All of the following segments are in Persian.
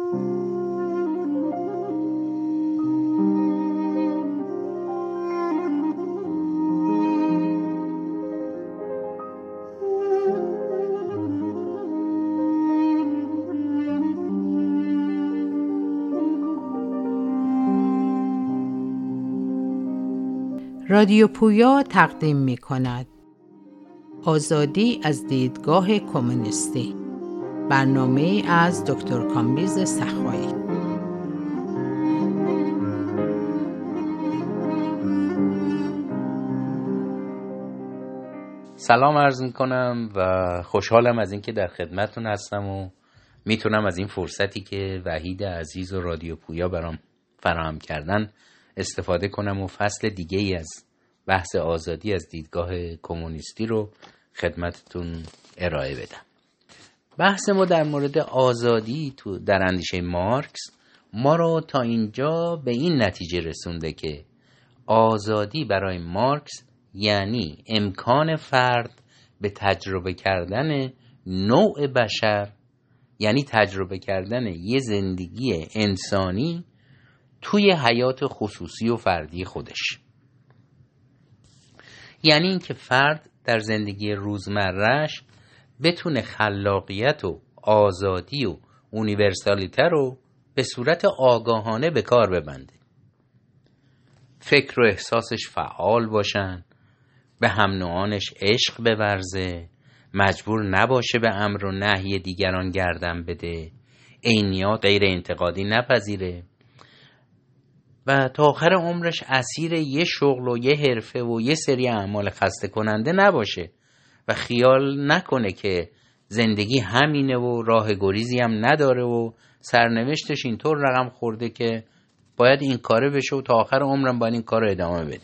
رادیو پویا تقدیم می کند آزادی از دیدگاه کمونیستی، برنامه از دکتر کامبیز سخایی. سلام عرض می کنم و خوشحالم از اینکه در خدمتتون هستم و میتونم از این فرصتی که وحید عزیز و رادیو پویا برام فراهم کردن استفاده کنم و فصل دیگه ای از بحث آزادی از دیدگاه کمونیستی رو خدمتتون ارائه بدم. بحث ما در مورد آزادی در اندیشه مارکس ما رو تا اینجا به این نتیجه رسونده که آزادی برای مارکس یعنی امکان فرد به تجربه کردن نوع بشر، یعنی تجربه کردن یه زندگی انسانی توی حیات خصوصی و فردی خودش. یعنی اینکه فرد در زندگی روزمره‌اش بتونه خلاقیت و آزادی و اونیورسالیته رو به صورت آگاهانه به کار ببنده. فکر و احساسش فعال باشن، به هم نوعانش عشق بورزه، مجبور نباشه به امر و نهی دیگران گردن بده، عینیات غیر انتقادی نپذیره و تا آخر عمرش اسیر یه شغل و یه حرفه و یه سری اعمال خسته کننده نباشه و خیال نکنه که زندگی همینه و راه گریزی هم نداره و سرنوشتش اینطور رقم خورده که باید این کاره بشه و تا آخر عمرم باید این کار رو ادامه بده.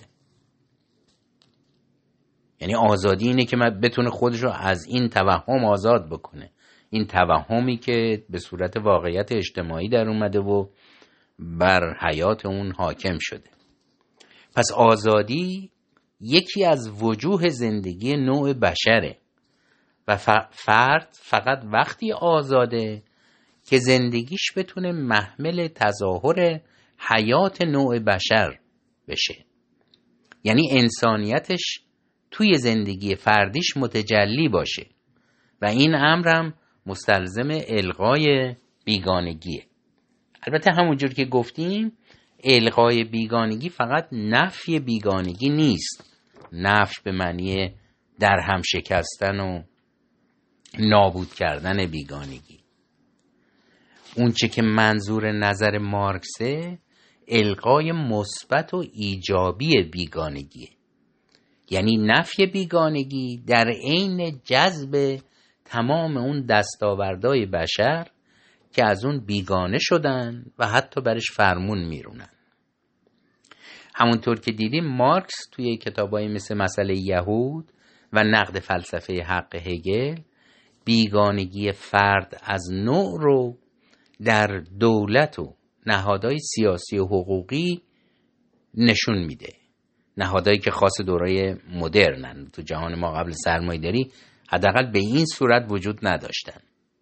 یعنی آزادی اینه که من بتونه خودش رو از این توهم آزاد بکنه، این توهمی که به صورت واقعیت اجتماعی در اومده و بر حیات اون حاکم شده. پس آزادی یکی از وجوه زندگی نوع بشره و فرد فقط وقتی آزاده که زندگیش بتونه محمل تظاهر حیات نوع بشر بشه، یعنی انسانیتش توی زندگی فردیش متجلی باشه و این امرم مستلزم الغای بیگانگیه. البته همونجور که گفتیم الغای بیگانگی فقط نفی بیگانگی نیست، نفی به معنی در هم شکستن و نابود کردن بیگانگی. اون چه که منظور نظر مارکسه الغای مثبت و ایجابی بیگانگیه، یعنی نفی بیگانگی در عین جذب تمام اون دستاوردهای بشر که از اون بیگانه شدن و حتی برش فرمون میرونن. همونطور که دیدیم مارکس توی کتابایی مثل مسئله یهود و نقد فلسفه حق هگل بیگانگی فرد از نوع رو در دولت و نهادهای سیاسی و حقوقی نشون میده، نهادهایی که خاص دورای مدرنن. تو جهان ما قبل سرمایه‌داری حداقل به این صورت وجود نداشتن.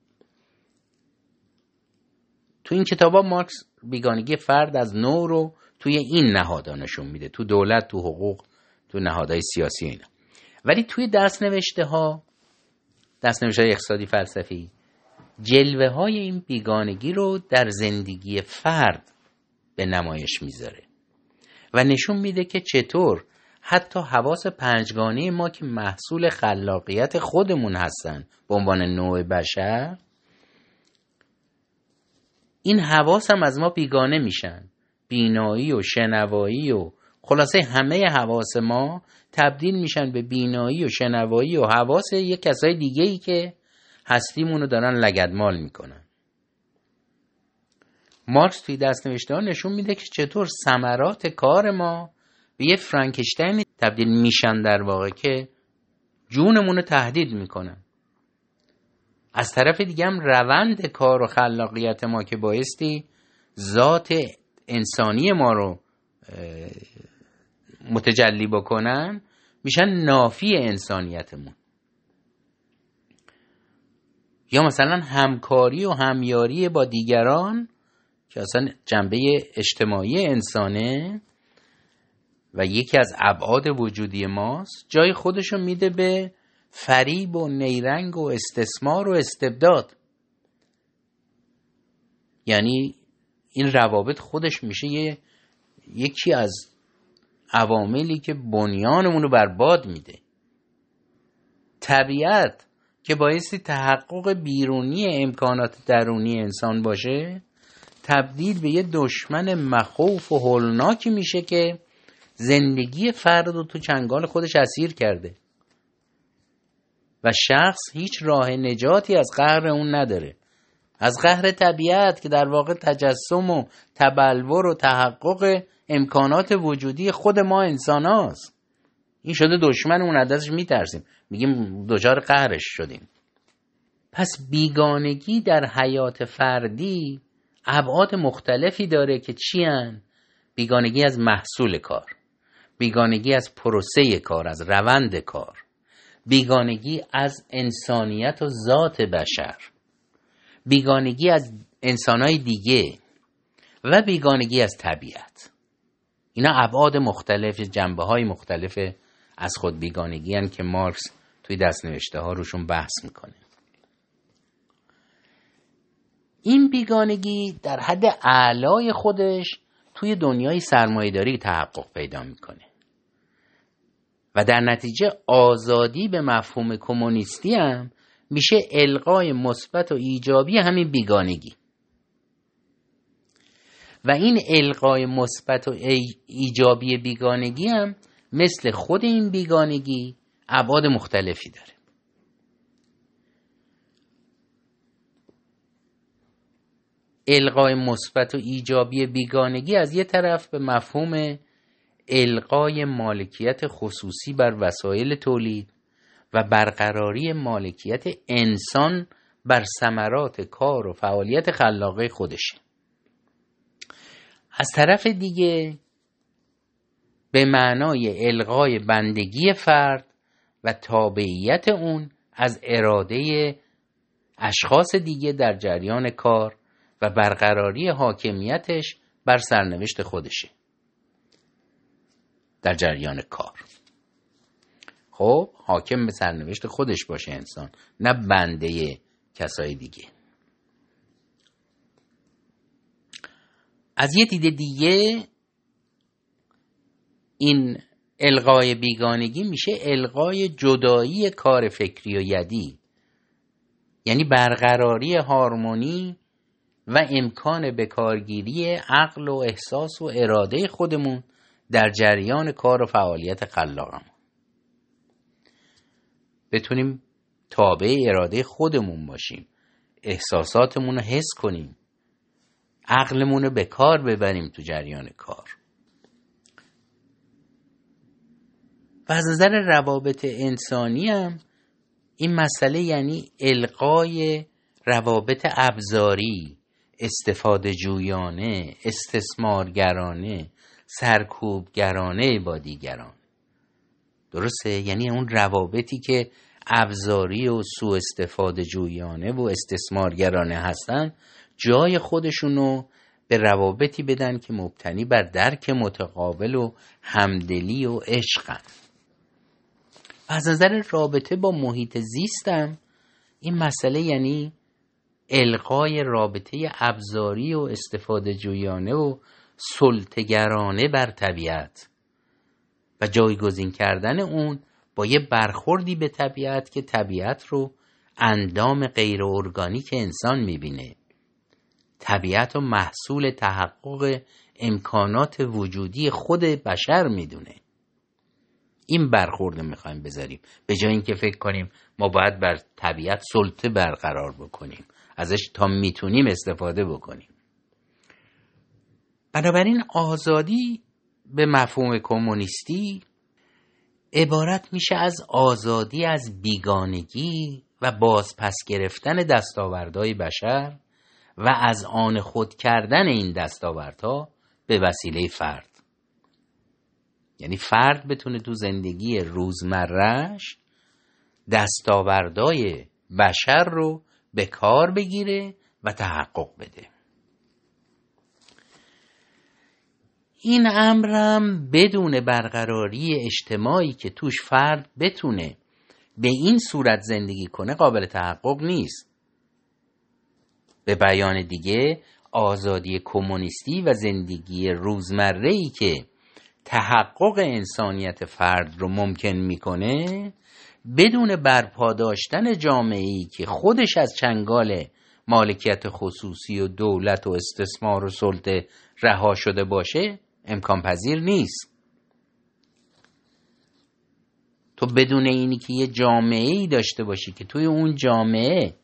تو این کتابا مارکس بیگانگی فرد از نوع رو توی این نهادها نشون میده، تو دولت، تو حقوق، تو نهادهای سیاسی اینا. ولی توی دستنوشته‌های اقتصادی فلسفی جلوه های این بیگانگی رو در زندگی فرد به نمایش میذاره و نشون میده که چطور حتی حواس پنجگانه ما که محصول خلاقیت خودمون هستن به عنوان نوع بشر، این حواس هم از ما بیگانه میشن. بینایی و شنوایی و خلاصه همه حواس ما تبدیل میشن به بینایی و شنوایی و حواس یک کسای دیگه‌ای که هستیمونو دارن لگدمال میکنن. مارکس توی دستنوشته ها نشون میده که چطور ثمرات کار ما به یه فرانکشتاین تبدیل میشن در واقع که جونمونو تهدید میکنن. از طرف دیگه هم روند کار و خلاقیت ما که بایستی ذات انسانی ما رو متجلی بکنن میشن نافی انسانیتمون. یا مثلا همکاری و همیاری با دیگران که اصلا جنبه اجتماعی انسانه و یکی از ابعاد وجودی ماست، جای خودشو میده به فریب و نیرنگ و استثمار و استبداد. یعنی این روابط خودش میشه یکی از عواملی که بنیانمون رو برباد میده. طبیعت که بایستی تحقق بیرونی امکانات درونی انسان باشه، تبدیل به یه دشمن مخوف و هولناکی میشه که زندگی فرد رو تو چنگال خودش اسیر کرده و شخص هیچ راه نجاتی از قهر اون نداره، از قهر طبیعت که در واقع تجسم و تبلور و تحقق امکانات وجودی خود ما انسان هاست. این شده دشمن اون، ازش میترسیم، میگیم دچار قهرش شدیم. پس بیگانگی در حیات فردی ابعاد مختلفی داره که چی هن؟ بیگانگی از محصول کار، بیگانگی از پروسه کار، از روند کار، بیگانگی از انسانیت و ذات بشر، بیگانگی از انسانهای دیگه و بیگانگی از طبیعت. اینا ابعاد مختلف، جنبه‌های مختلف از خود بیگانگی هن که مارکس توی دست‌نوشته ها روشون بحث میکنه. این بیگانگی در حد اعلای خودش توی دنیای سرمایه‌داری تحقق پیدا میکنه و در نتیجه آزادی به مفهوم کمونیستی هم میشه القای مثبت و ایجابی همین بیگانگی. و این القای مثبت و ایجابی بیگانگی هم مثل خود این بیگانگی ابعاد مختلفی داره. القای مثبت و ایجابی بیگانگی از یه طرف به مفهوم القای مالکیت خصوصی بر وسایل تولید و برقراری مالکیت انسان بر ثمرات کار و فعالیت خلاقه خودشه. از طرف دیگه به معنای الغای بندگی فرد و تابعیت اون از اراده اشخاص دیگه در جریان کار و برقراری حاکمیتش بر سرنوشت خودشه در جریان کار. خب حاکم به سرنوشت خودش باشه انسان، نه بنده کسای دیگه. از یه دید دیگه این الغای بیگانگی میشه الغای جدایی کار فکری و یدی، یعنی برقراری هارمونی و امکان بکارگیری عقل و احساس و اراده خودمون در جریان کار و فعالیت خلاقمون، بتونیم تابع اراده خودمون باشیم، احساساتمون رو حس کنیم، عقلمون رو به کار ببریم تو جریان کار. و از نظر روابط انسانی هم این مسئله یعنی الغای روابط ابزاری، استفاده جویانه، استثمارگرانه، سرکوبگرانه با دیگران. درسته؟ یعنی اون روابطی که ابزاری و سوء استفاده جویانه و استثمارگرانه هستن جای خودشونو به روابطی بدن که مبتنی بر درک متقابل و همدلی و عشقن. از نظر رابطه با محیط زیستم این مسئله یعنی الغای رابطه ابزاری و استفاده جویانه و سلطه‌گرانه بر طبیعت و جایگزین کردن اون با یه برخوردی به طبیعت که طبیعت رو اندام غیر ارگانیک انسان میبینه، طبیعت رو محصول تحقق امکانات وجودی خود بشر میدونه. این برخورد میخوایم بذاریم به جای اینکه فکر کنیم ما باید بر طبیعت سلطه برقرار بکنیم، ازش تا میتونیم استفاده بکنیم. بنابراین آزادی به مفهوم کمونیستی عبارت میشه از آزادی از بیگانگی و بازپس گرفتن دستاوردهای بشر و از آن خود کردن این دستاوردها به وسیله فرد. یعنی فرد بتونه تو زندگی روزمره‌اش دستاوردهای بشر رو به کار بگیره و تحقق بده. این امرم بدون برقراری اجتماعی که توش فرد بتونه به این صورت زندگی کنه قابل تحقق نیست. به بیان دیگه آزادی کمونیستی و زندگی روزمره‌ای که تحقق انسانیت فرد رو ممکن میکنه بدون برپا داشتن جامعه‌ای که خودش از چنگال مالکیت خصوصی و دولت و استثمار و سلطه رها شده باشه امکان پذیر نیست. تو بدون اینی که یه جامعه‌ای داشته باشی که توی اون جامعه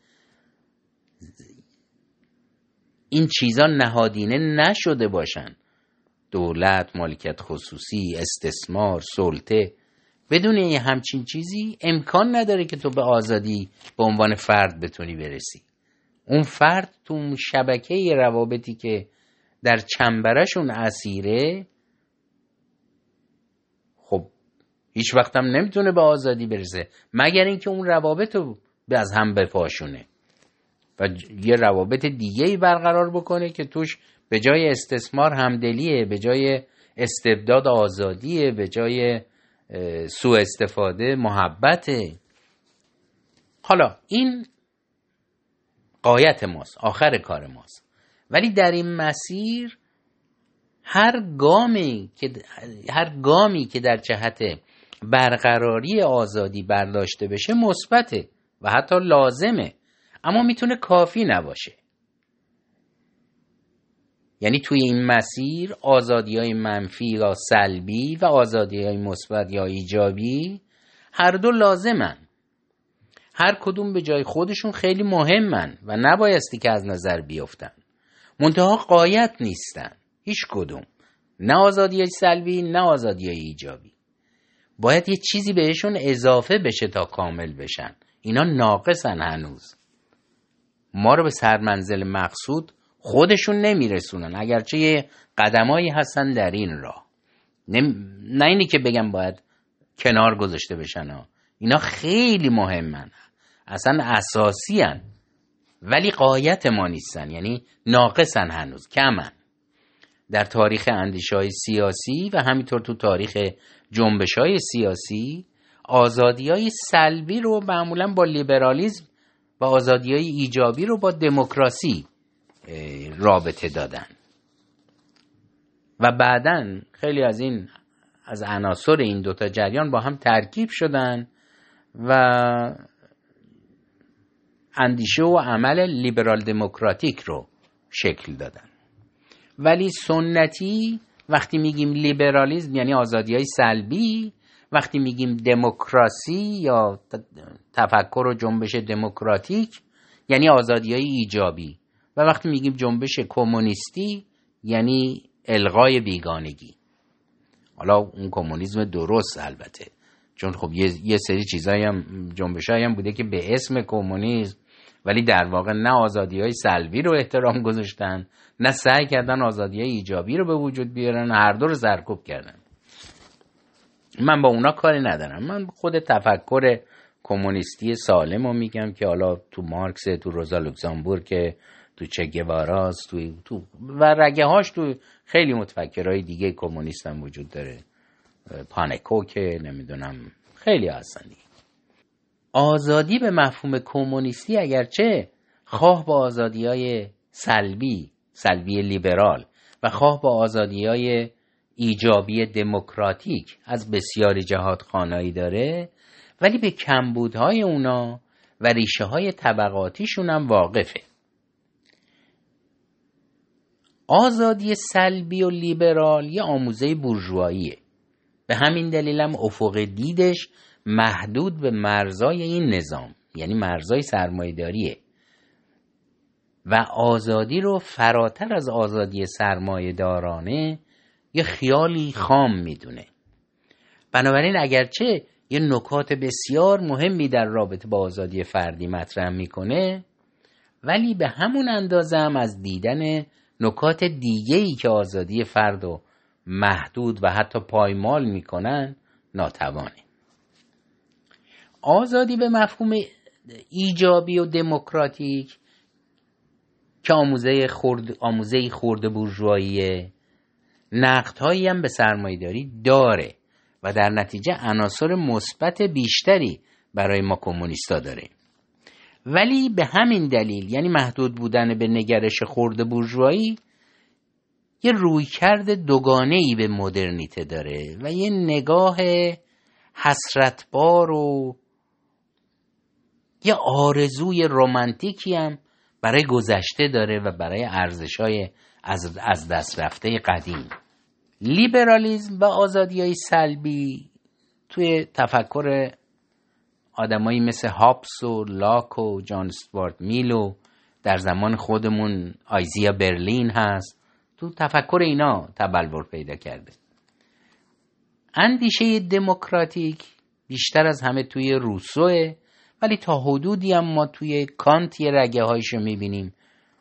این چیزا نهادینه نشده باشن، دولت، مالکیت خصوصی، استثمار، سلطه، بدون این همچین چیزی امکان نداره که تو به آزادی به عنوان فرد بتونی برسی. اون فرد تو اون شبکه روابطی که در چنبرشون اسیره، خب هیچ وقت هم نمیتونه به آزادی برسه مگر اینکه اون روابط رو از هم بپاشونه و یه روابط دیگه‌ای برقرار بکنه که توش به جای استثمار همدلیه، به جای استبداد آزادیه، به جای سوء استفاده محبته. حالا این غایت ماست، آخر کار ماست، ولی در این مسیر هر گامی که در جهت برقراری آزادی برداشته بشه مثبته و حتی لازمه، اما میتونه کافی نباشه. یعنی توی این مسیر آزادی‌های منفی یا سلبی و آزادی‌های مثبت یا ایجابی هر دو لازمن، هر کدوم به جای خودشون خیلی مهمن و نبایستی که از نظر بیفتن، منتها غایت نیستن هیچ کدوم، نه آزادی‌های سلبی نه آزادی‌های ایجابی. باید یه چیزی بهشون اضافه بشه تا کامل بشن، اینا ناقصن، هنوز ما رو به سرمنزل مقصود خودشون نمیرسونن، اگرچه یه قدمایی هستن در این راه. نه اینی که بگم باید کنار گذاشته بشن، اینا خیلی مهمن، اصلا اساسی هن، ولی غایت ما نیستن، یعنی ناقصن، هنوز کمن. در تاریخ اندیشه‌های سیاسی و همینطور تو تاریخ جنبش‌های سیاسی آزادی‌های سلبی رو معمولاً با لیبرالیسم و آزادی‌های ایجابی رو با دموکراسی رابطه دادن و بعداً خیلی از عناصر این دوتا جریان با هم ترکیب شدن و اندیشه و عمل لیبرال دموکراتیک رو شکل دادن. ولی سنتی وقتی میگیم لیبرالیسم یعنی آزادی‌های سلبی، وقتی میگیم دموکراسی یا تفکر و جنبش دموکراتیک یعنی آزادی‌های ایجابی، و وقتی میگیم جنبش کمونیستی یعنی الغای بیگانگی. حالا اون کمونیسم درست البته، چون خب یه سری چیزایی هم جنبشایی هم بوده که به اسم کمونیسم ولی در واقع نه آزادی‌های سلبی رو احترام گذاشتن نه سعی کردن آزادی‌های ایجابی رو به وجود بیارن، هر دو رو سرکوب کردن. من با اونا کاری ندارم، من خود تفکر کمونیستی سالم رو میگم که حالا تو مارکس، تو روزا لوکزامبورگ، تو چه گواراست، تو و رگه هاش تو خیلی متفکرهای دیگه کمونیست هم وجود داره، پانکوک، نمیدونم خیلی هستن دیگه. آزادی به مفهوم کمونیستی اگرچه خواه با آزادی‌های سلبی لیبرال و خواه با آزادی‌های ایجابی دموکراتیک از بسیاری جهات خانایی داره، ولی به کمبودهای اونا و ریشه‌های طبقاتیشون هم واقفه. آزادی سلبی و لیبرال یه آموزه بورژواییه، به همین دلیل هم افق دیدش محدود به مرزای این نظام، یعنی مرزای سرمایه‌داریه و آزادی رو فراتر از آزادی سرمایه‌دارانه یه خیالی خام میدونه. بنابراین اگرچه یه نکات بسیار مهمی در رابطه با آزادی فردی مطرح میکنه، ولی به همون اندازه هم از دیدن نکات دیگه‌ای که آزادی فرد رو محدود و حتی پایمال میکنن ناتوانه. آزادی به مفهوم ایجابی و دموکراتیک که آموزه خرد بورژواییه نقدهایی هم به سرمایه‌داری داره و در نتیجه عناصر مثبت بیشتری برای ما کمونیستا داره. ولی به همین دلیل، یعنی محدود بودن به نگرش خرد بورژوایی، یه رویکرد دوگانه‌ای به مدرنیته داره و یه نگاه حسرتبار و یه آرزوی رمانتیکی هم برای گذشته داره و برای ارزش‌های از دست رفته قدیم. لیبرالیسم و آزادی‌های سلبی توی تفکر آدمایی مثل هابس و لاک و جان استوارت میل و در زمان خودمون آیزیا برلین هست، تو تفکر اینا تبلور پیدا کرده. اندیشه دموکراتیک بیشتر از همه توی روسوه، ولی تا حدودی هم ما توی کانت یه رگه هایشو میبینیم،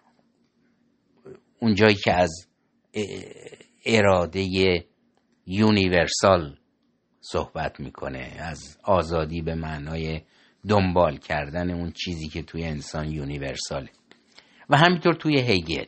اونجایی که از اراده یونیورسال صحبت میکنه، از آزادی به معنای دنبال کردن اون چیزی که توی انسان یونیورساله. و همینطور توی هگل.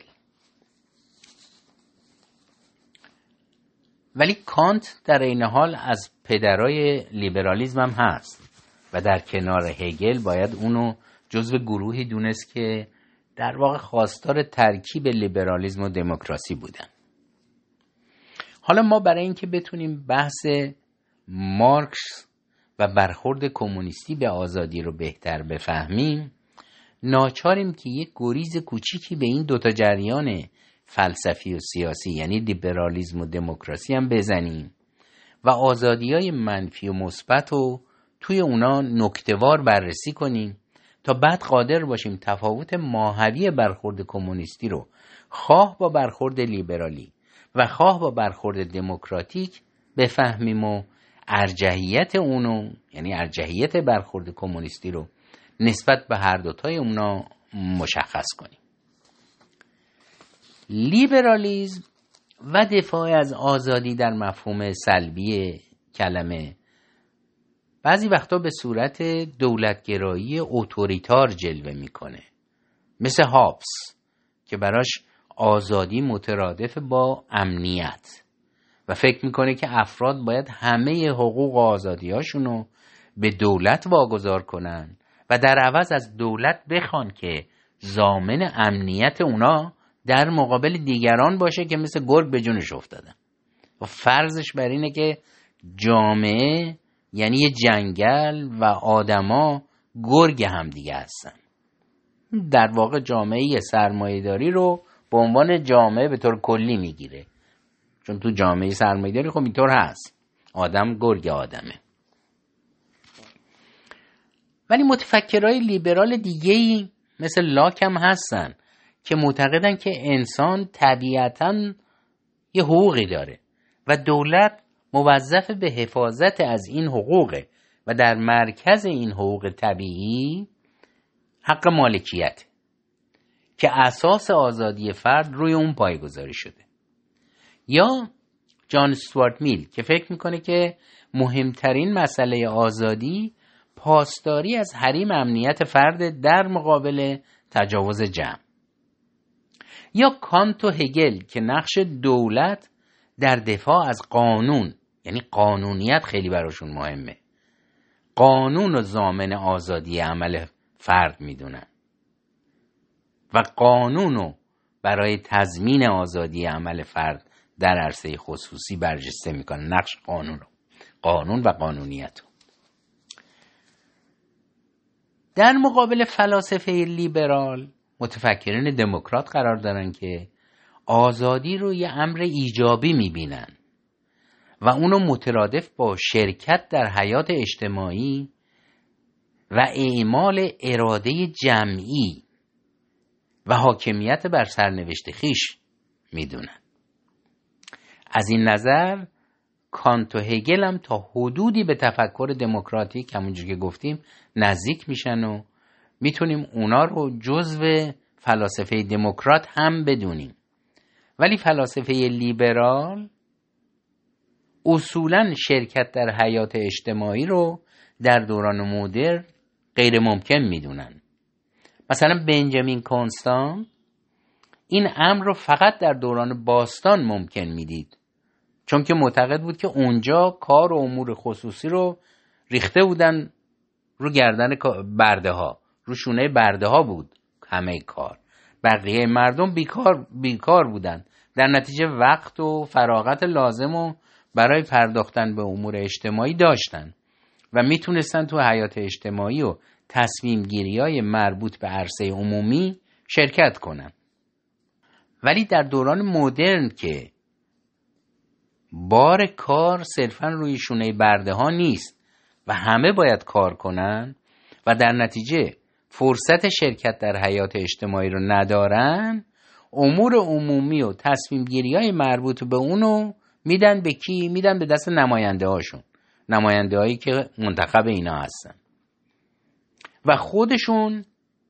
ولی کانت در این حال از پدرای لیبرالیسم هم هست و در کنار هگل باید اونو جزو گروهی دونست که در واقع خواستار ترکیب لیبرالیسم و دموکراسی بودن. حالا ما برای اینکه بتونیم بحث مارکس و برخورد کمونیستی به آزادی رو بهتر بفهمیم، ناچاریم که یک گریز کوچیکی به این دوتا جریان فلسفی و سیاسی، یعنی لیبرالیسم و دموکراسی هم بزنیم و آزادی‌های منفی و مثبت رو توی اونا نکته‌وار بررسی کنیم تا بعد قادر باشیم تفاوت ماهوی برخورد کمونیستی رو خواه با برخورد لیبرالی و خواه با برخورد دموکراتیک بفهمیم و ارجحیت اونو، یعنی ارجحیت برخورد کمونیستی رو نسبت به هر دوتای اونا مشخص کنیم. لیبرالیسم و دفاع از آزادی در مفهوم سلبی کلمه بعضی وقتا به صورت دولتگرایی اتوریتار جلوه میکنه، مثل هابس که براش آزادی مترادف با امنیت و فکر میکنه که افراد باید همه حقوق و آزادیاشونو به دولت واگذار کنن و در عوض از دولت بخوان که ضامن امنیت اونا در مقابل دیگران باشه که مثل گرگ به جونش افتادن. و فرضش بر اینه که جامعه یعنی یه جنگل و آدما گرگ هم دیگه هستن. در واقع جامعه سرمایه‌داری رو به عنوان جامعه به طور کلی میگیره، چون تو جامعه سرمایه‌داری خب اینطور هست، آدم گرگ آدمه. ولی متفکرای لیبرال دیگه‌ای مثل لاک هم هستن که معتقدن که انسان طبیعتاً یه حقوقی داره و دولت موظف به حفاظت از این حقوقه و در مرکز این حقوق طبیعی حق مالکیت که اساس آزادی فرد روی اون پایه‌گذاری شده. یا جان استوارت میل که فکر میکنه که مهمترین مسئله آزادی پاسداری از حریم امنیت فرد در مقابل تجاوز جمع. یا کانت و هگل که نقش دولت در دفاع از قانون، یعنی قانونیت خیلی براشون مهمه، قانون و ضامن آزادی عمل فرد میدونن و قانون رو برای تضمین آزادی عمل فرد در عرصه خصوصی برجسته میکنن، نقش قانون و قانونیت رو. در مقابل فلاسفه لیبرال متفکرین دموکرات قرار دارن که آزادی رو یه امر ایجابی میبینن و اونو مترادف با شرکت در حیات اجتماعی و اعمال اراده جمعی و حاکمیت بر سرنوشت خویش میدونن. از این نظر کانت و هگل هم تا حدودی به تفکر دموکراتیک همونجور که گفتیم نزدیک میشن و میتونیم اونا رو جزو فلاسفه دموکرات هم بدونیم. ولی فلاسفه لیبرال اصولاً شرکت در حیات اجتماعی رو در دوران مدرن غیر ممکن میدونن. مثلا بنجامین کنستانت این امر رو فقط در دوران باستان ممکن میدید چون که معتقد بود که اونجا کار و امور خصوصی رو ریخته بودن رو گردن برده ها، رو شونه برده ها بود همه کار، بقیه مردم بیکار بودن، در نتیجه وقت و فراغت لازم رو برای پرداختن به امور اجتماعی داشتن و میتونستن تو حیات اجتماعی و تصمیم گیری های مربوط به عرصه عمومی شرکت کنن. ولی در دوران مدرن که بار کار صرفاً روی شونه برده ها نیست و همه باید کار کنن و در نتیجه فرصت شرکت در حیات اجتماعی رو ندارن، امور عمومی و تصمیم گیری های مربوط به اونو میدن به کی؟ میدن به دست نماینده هاشون، نماینده هایی که منتخب اینا هستن و خودشون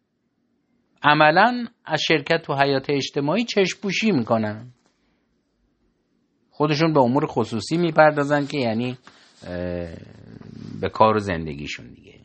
عملاً از شرکت تو حیات اجتماعی چشم پوشی میکنن، خودشون به امور خصوصی میپردازن که یعنی به کار و زندگیشون دیگه.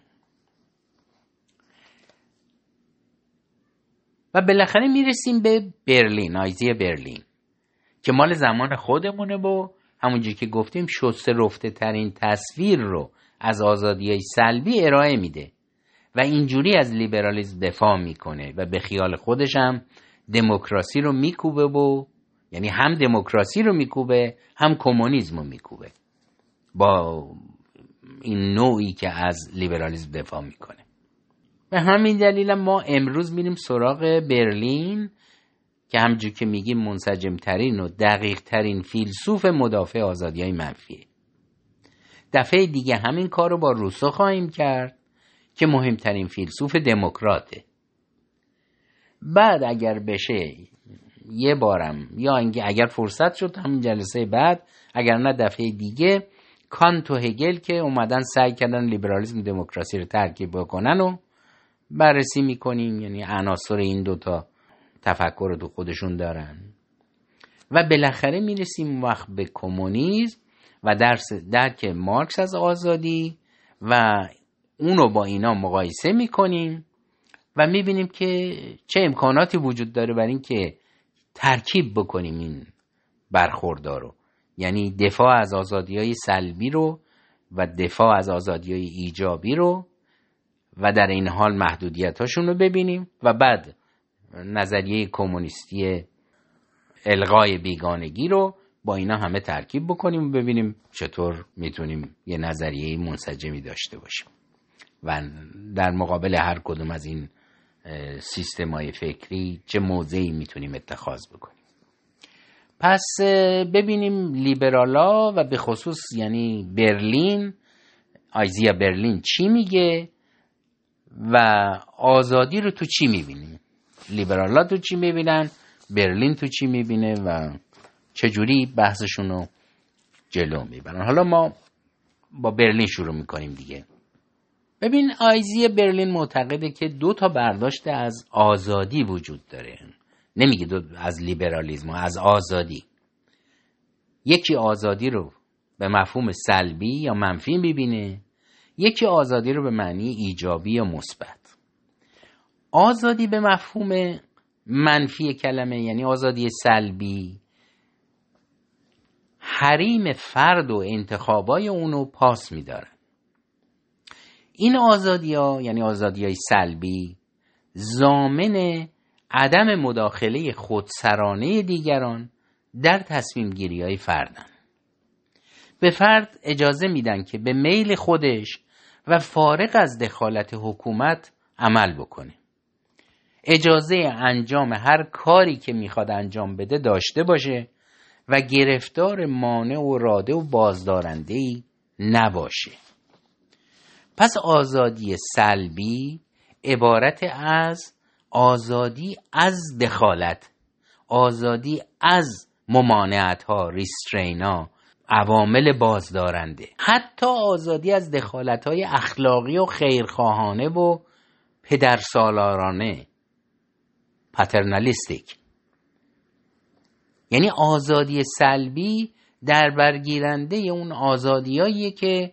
و بالاخره میرسیم به برلین، آیزی برلین که مال زمان خودمونه و همونجوری که گفتیم شسته رفته ترین تصویر رو از آزادی‌های سلبی ارائه میده و اینجوری از لیبرالیسم دفاع میکنه و به خیال خودش هم دموکراسی رو میکوبه و یعنی هم دموکراسی رو میکوبه هم کمونیسم رو میکوبه با این نوعی که از لیبرالیسم دفاع میکنه. به همین دلیل ما امروز میریم سراغ برلین که همونجوری که میگیم منسجم ترین و دقیق ترین فیلسوف مدافع آزادی‌های منفیه. دفعه دیگه همین کار رو با روسو خواهیم کرد که مهمترین فیلسوف دموکراته. بعد اگر بشه یه بارم یا اگر فرصت شد همین جلسه بعد، اگر نه دفعه دیگه، کانت و هگل که اومدن سعی کردن لیبرالیسم و دموکراسی رو ترکیب بکنن و بررسی میکنیم، یعنی عناصر این دوتا تفکر رو تو خودشون دارن و بالاخره میرسیم وقت به کمونیسم و درک مارکس از آزادی و اونو با اینا مقایسه میکنیم و میبینیم که چه امکاناتی وجود داره برای این که ترکیب بکنیم این برخوردارو، یعنی دفاع از آزادی‌های سلبی رو و دفاع از آزادی‌های ایجابی رو و در این حال محدودیتاشون رو ببینیم و بعد نظریه کمونیستی الغای بیگانگی رو با اینا همه ترکیب بکنیم و ببینیم چطور میتونیم یه نظریه منسجمی داشته باشیم و در مقابل هر کدوم از این سیستم‌های فکری چه موضعی میتونیم اتخاذ بکنیم. پس ببینیم لیبرالا و به خصوص یعنی برلین، آیزیا برلین چی میگه و آزادی رو تو چی میبینیم، لیبرالا تو چی میبینن، برلین تو چی میبینه و چجوری بحثشون رو جلو میبرن. حالا ما با برلین شروع میکنیم دیگه. ببین آیزی برلین معتقده که دو تا برداشت از آزادی وجود داره، نمیگه از لیبرالیسم، از آزادی. یکی آزادی رو به مفهوم سلبی یا منفی میبینه، یکی آزادی رو به معنی ایجابی یا مثبت. آزادی به مفهوم منفی کلمه یعنی آزادی سلبی، حریم فرد و انتخابای اونو پاس میدارن. این آزادی‌ها یعنی آزادی‌های سلبی ضامن عدم مداخله خودسرانه دیگران در تصمیم گیری‌های فردن. به فرد اجازه میدن که به میل خودش و فارغ از دخالت حکومت عمل بکنه. اجازه انجام هر کاری که میخواد انجام بده داشته باشه و گرفتار مانع و راده و بازدارنده‌ای نباشه. پس آزادی سلبی عبارت از آزادی از دخالت، آزادی از ممانعت‌ها، ریسترینا، عوامل بازدارنده، حتی آزادی از دخالت‌های اخلاقی و خیرخواهانه و پدرسالارانه، پاترنالیستیک. یعنی آزادی سلبی در برگیرنده اون آزادیاییه که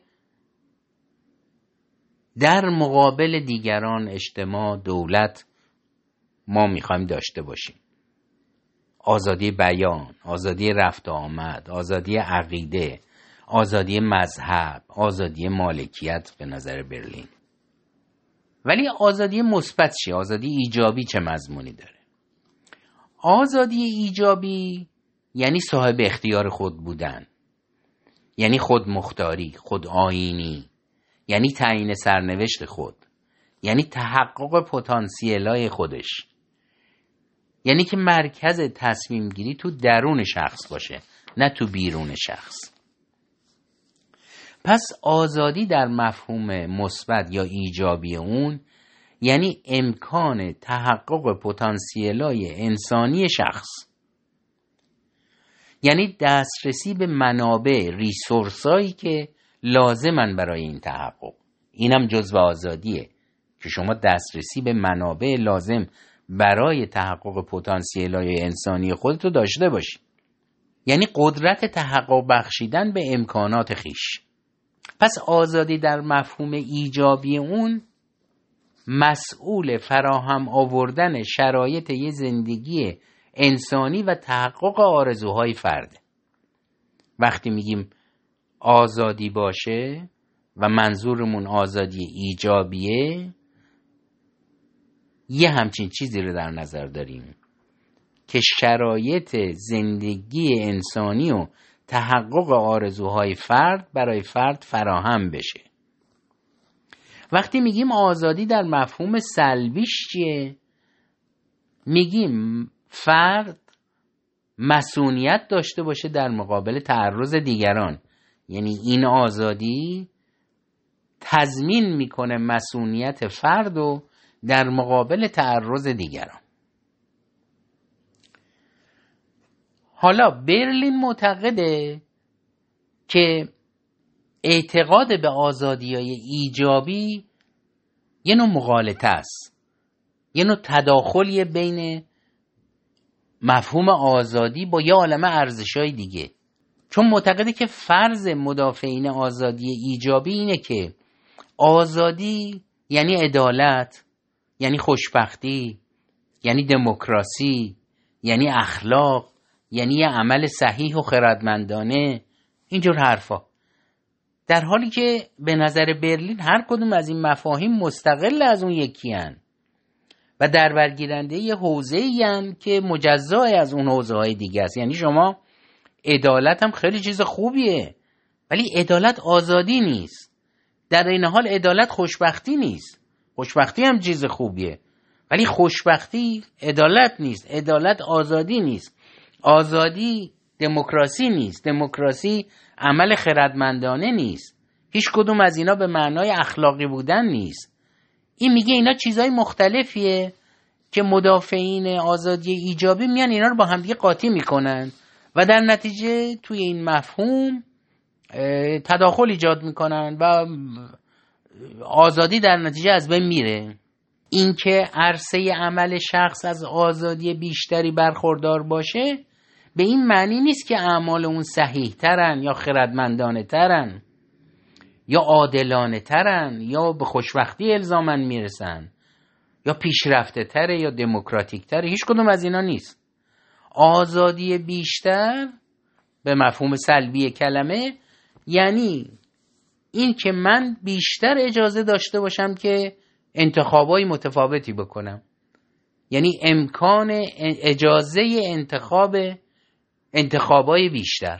در مقابل دیگران، اجتماع، دولت ما میخوایم داشته باشیم. آزادی بیان، آزادی رفت و آمد، آزادی عقیده، آزادی مذهب، آزادی مالکیت به نظر برلین. ولی آزادی مثبت چیه؟ آزادی ایجابی چه مضمونی داره؟ آزادی ایجابی یعنی صاحب اختیار خود بودن، یعنی خود مختاری، خود آیینی، یعنی تعیین سرنوشت خود، یعنی تحقق پتانسیل‌های خودش، یعنی که مرکز تصمیم گیری تو درون شخص باشه نه تو بیرون شخص. پس آزادی در مفهوم مثبت یا ایجابی اون یعنی امکان تحقق پتانسیل‌های انسانی شخص، یعنی دسترسی به منابع، ریسورسایی که لازمن برای این تحقق. اینم جزو آزادیه که شما دسترسی به منابع لازم برای تحقق پتانسیل‌های انسانی خودتو داشته باشی، یعنی قدرت تحقق بخشیدن به امکانات خیش. پس آزادی در مفهوم ایجابی اون مسئول فراهم آوردن شرایط یه زندگی انسانی و تحقق آرزوهای فرده. وقتی میگیم آزادی باشه و منظورمون آزادی ایجابیه، یه همچین چیزی رو در نظر داریم که شرایط زندگی انسانی و تحقق آرزوهای فرد برای فرد فراهم بشه. وقتی میگیم آزادی در مفهوم سلبیش چیه؟ میگیم فرد مسئولیت داشته باشه در مقابل تعرض دیگران، یعنی این آزادی تضمین میکنه مسئولیت فرد رو در مقابل تعرض دیگران. حالا برلین معتقده که اعتقاد به آزادی‌های ایجابی یه نوع مغالطه است، یه نوع تداخلیه بین مفهوم آزادی با یه عالمه ارزش‌های دیگه. چون معتقده که فرض مدافعین آزادی ایجابی اینه که آزادی یعنی عدالت، یعنی خوشبختی، یعنی دموکراسی، یعنی اخلاق، یعنی یه عمل صحیح و خردمندانه، اینجور حرفا. در حالی که به نظر برلین هر کدوم از این مفاهیم مستقل از اون یکی هن و در برگیرنده یه حوزه‌ای هن که مجزای از اون حوزه‌های دیگه است. یعنی شما عدالت هم خیلی چیز خوبیه، ولی عدالت آزادی نیست. در این حال عدالت خوشبختی نیست. خوشبختی هم چیز خوبیه، ولی خوشبختی عدالت نیست. عدالت آزادی نیست. آزادی دموکراسی نیست. دموکراسی عمل خردمندانه نیست. هیچ کدوم از اینا به معنای اخلاقی بودن نیست. این میگه اینا چیزای مختلفیه که مدافعین آزادی ایجابی میان اینا رو با هم دیگه قاطی میکنن و در نتیجه توی این مفهوم تداخل ایجاد میکنن و آزادی در نتیجه از بین میره. اینکه عرصه عمل شخص از آزادی بیشتری برخوردار باشه به این معنی نیست که اعمال اون صحیح ترن یا خردمندانه ترن یا عادلانه ترن یا به خوشبختی الزاماً میرسن یا پیشرفته تره یا دموکراتیک تره. هیچ کدوم از اینا نیست. آزادی بیشتر به مفهوم سلبی کلمه یعنی این که من بیشتر اجازه داشته باشم که انتخابای متفاوتی بکنم، یعنی امکان اجازه انتخابای بیشتر.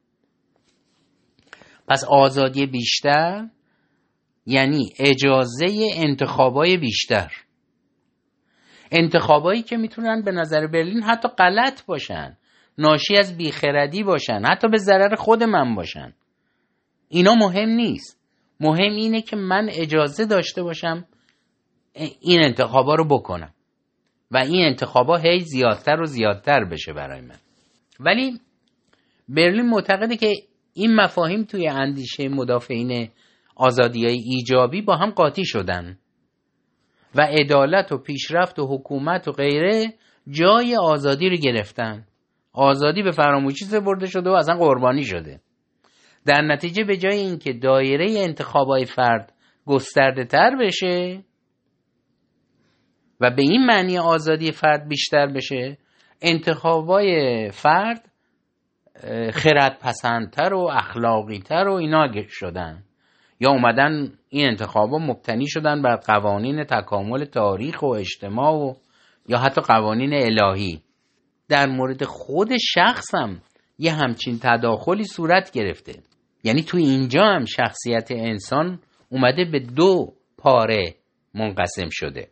پس آزادی بیشتر یعنی اجازه انتخابای بیشتر، انتخابایی که میتونن به نظر برلین حتی غلط باشن، ناشی از بیخردی باشن، حتی به ضرر خود من باشن. اینا مهم نیست. مهم اینه که من اجازه داشته باشم این انتخابا رو بکنم و این انتخابا هی زیادتر و زیادتر بشه برای من. ولی برلین معتقده که این مفاهیم توی اندیشه مدافعین آزادی‌های ایجابی با هم قاطی شدن و عدالت و پیشرفت و حکومت و غیره جای آزادی رو گرفتن. آزادی به فراموشی سپرده شده و اصلا قربانی شده. در نتیجه به جای اینکه دایره انتخابای فرد گسترده تر بشه و به این معنی آزادی فرد بیشتر بشه، انتخابای فرد خردپسندتر و اخلاقیتر و اینا شدن، یا اومدن این انتخابا مبتنی شدن بر قوانین تکامل تاریخ و اجتماع و یا حتی قوانین الهی. در مورد خود شخص هم یه همچین تداخلی صورت گرفته. یعنی توی اینجا هم شخصیت انسان اومده به دو پاره منقسم شده،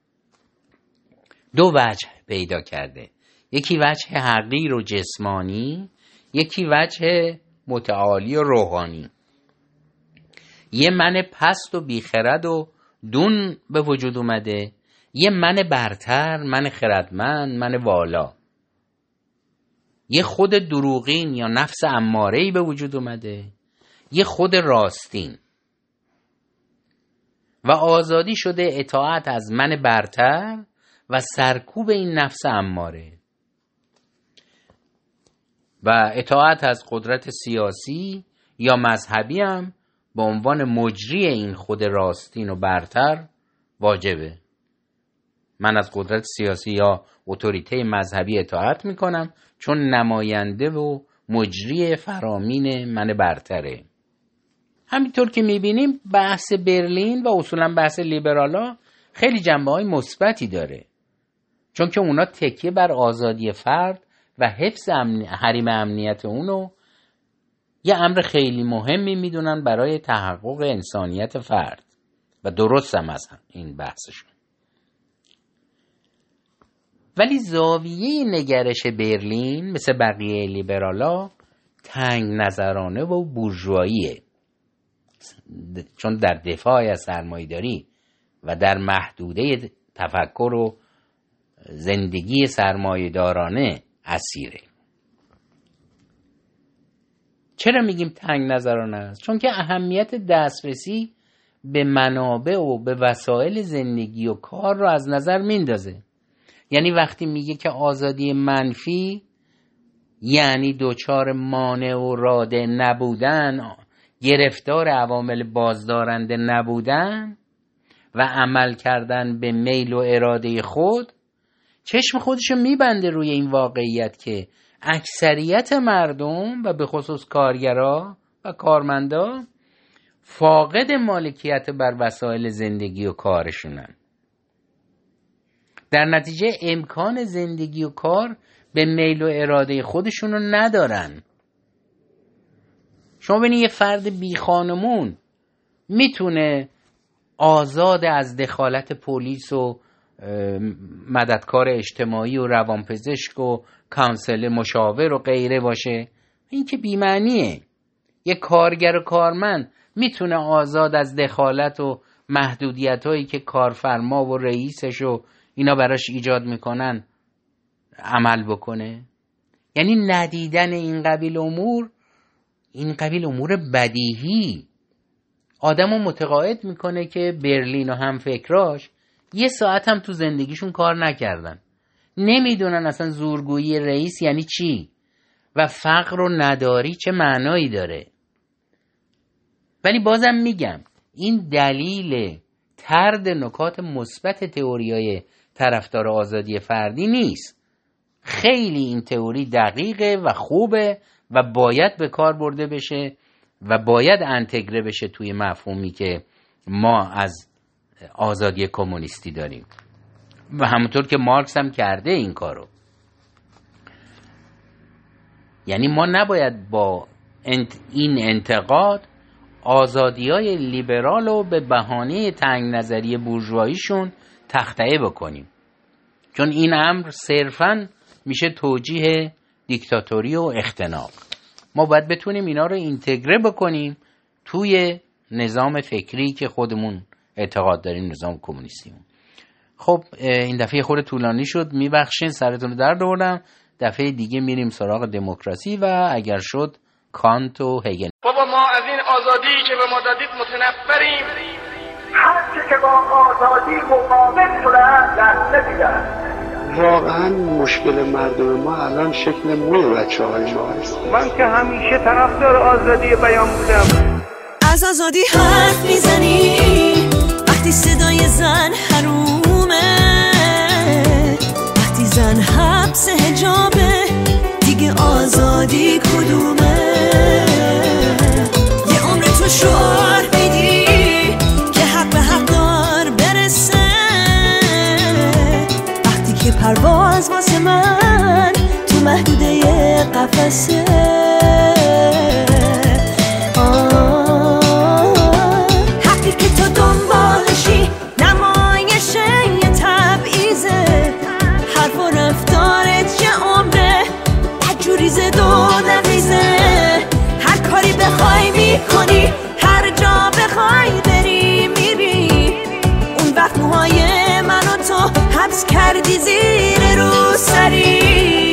دو وجه پیدا کرده، یکی وجه حقیر و جسمانی، یکی وجه متعالی و روحانی. یه من پست و بیخرد و دون به وجود اومده، یه من برتر، من خردمند، من والا. یه خود دروغین یا نفس اماره‌ای به وجود اومده، یه خود راستین. و آزادی شده اطاعت از من برتر و سرکوب این نفس اماره و اطاعت از قدرت سیاسی یا مذهبی هم به عنوان مجری این خود راستین و برتر واجبه. من از قدرت سیاسی یا اتوریته مذهبی اطاعت میکنم چون نماینده و مجری فرامین من برتره. همینطور که میبینیم بحث برلین و اصولا بحث لیبرالا خیلی جنبه‌های مثبتی داره، چون که اونا تکیه بر آزادی فرد و حفظ حریم امنیت اونو یه امر خیلی مهمی میدونن برای تحقق انسانیت فرد و درست هم از این بحثشون. ولی زاویه نگرش برلین مثل بقیه لیبرالا تنگ نظرانه و بورژواییه، چون در دفاع از سرمایه‌داری و در محدوده تفکر و زندگی سرمایه‌دارانه اسیره. چرا میگیم تنگ نظرانه است؟ چون که اهمیت دسترسی به منابع و به وسایل زندگی و کار رو از نظر میندازه. یعنی وقتی میگه که آزادی منفی یعنی دوچار مانع و راده نبودن، گرفتار عوامل بازدارنده نبودن و عمل کردن به میل و اراده خود، چشم خودشو میبنده روی این واقعیت که اکثریت مردم و به خصوص کارگرا و کارمندا فاقد مالکیت بر وسایل زندگی و کارشونن. در نتیجه امکان زندگی و کار به میل و اراده خودشونو ندارن. شما ببینید یه فرد بی خانمون میتونه آزاد از دخالت پلیس و مددکار اجتماعی و روانپزشک و کانسل مشاور و غیره باشه؟ این که بی‌معنیه. یه کارگر و کارمند میتونه آزاد از دخالت و محدودیت هایی که کارفرما و رئیسش و اینا براش ایجاد میکنن عمل بکنه؟ یعنی ندیدن این قبیل امور بدیهی آدمو متقاعد میکنه که برلین و هم فکراش یه ساعت هم تو زندگیشون کار نکردن، نمیدونن اصلا زورگویی رئیس یعنی چی و فقر و نداری چه معنایی داره. ولی بازم میگم این دلیل طرد نکات مثبت تئوریای طرفدار آزادی فردی نیست. خیلی این تئوری دقیقه و خوبه و باید به کار برده بشه و باید انتگره بشه توی مفهومی که ما از آزادی کمونیستی داریم و همونطور که مارکس هم کرده این کارو. یعنی ما نباید با این انتقاد آزادی‌های لیبرال رو به بهانه تنگ نظری بورژواییشون تخطئه بکنیم، چون این امر صرفاً میشه توجیه دیکتاتوری و اختناق. ما باید بتونیم اینا رو اینتگره بکنیم توی نظام فکری که خودمون اعتقاد داریم، نظام کمونیستیمون. خب این دفعه خود طولانی شد، میبخشین، سرتون رو درد آوردم. دفعه دیگه میریم سراغ دموکراسی و اگر شد کانت و هگل. بابا ما از این آزادی که به ما دادید متنفریم. هر چی که با آزادی مقابل شده دست نمیدن. واقعا مشکل مردم ما الان شکل موی بچه‌های ما است. من که همیشه طرفدار آزادی بیان بودم. از آزادی حرف میزنی وقتی صدای زن حرومه، وقتی عزیزن حبس حجابه، دیگه آزادی کدومه؟ یه عمر تو شعار میدی که حق به حق دار برسه، وقتی که پرواز واسه من تو محدوده قفسه. حقی که تو دنبالشی نمایش یه تبعیزه، حرف و رفتارت یه عمره بدجوری زد و نقیزه. هر کاری بخوای میکنی، هر جا بخوای بری میری، اون وقت موهای منو تو حبس کردی زیر روسری.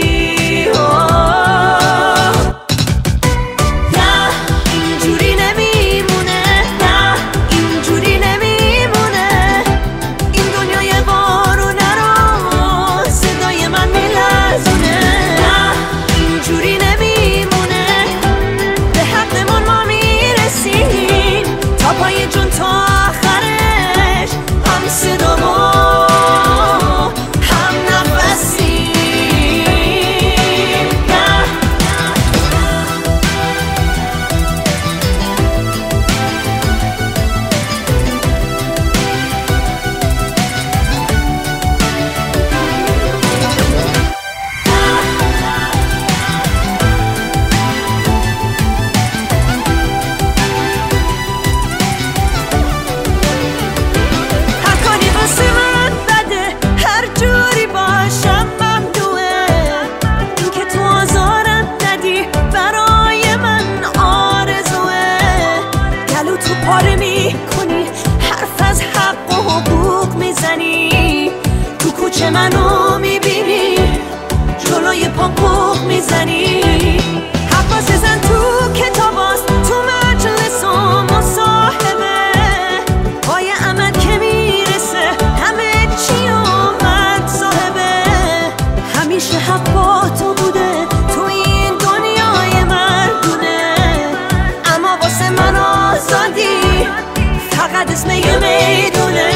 منو میبینی جلوی پام بوق میزنی، حواس زن تو کتاباست، تو مجلس و مصاحبه، پای عمل که میرسه همه چی اومد صاحبه. همیشه حق با تو بوده تو این دنیای مردونه، اما واسه من آزادی فقط اسم یه میدونه.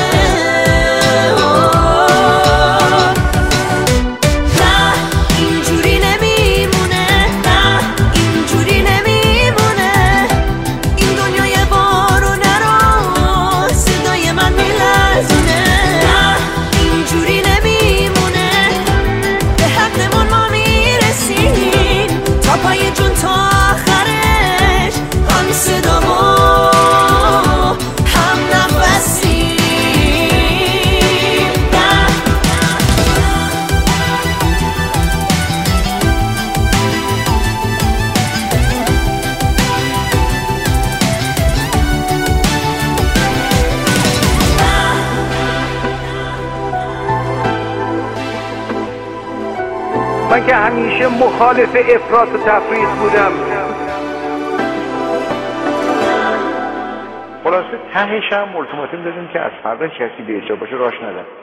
من که همیشه مخالف افراط و تفریط بودم. خلاصه تهش هم التیماتوم دادیم که از فردا کسی به اجرا باشه راش ندن.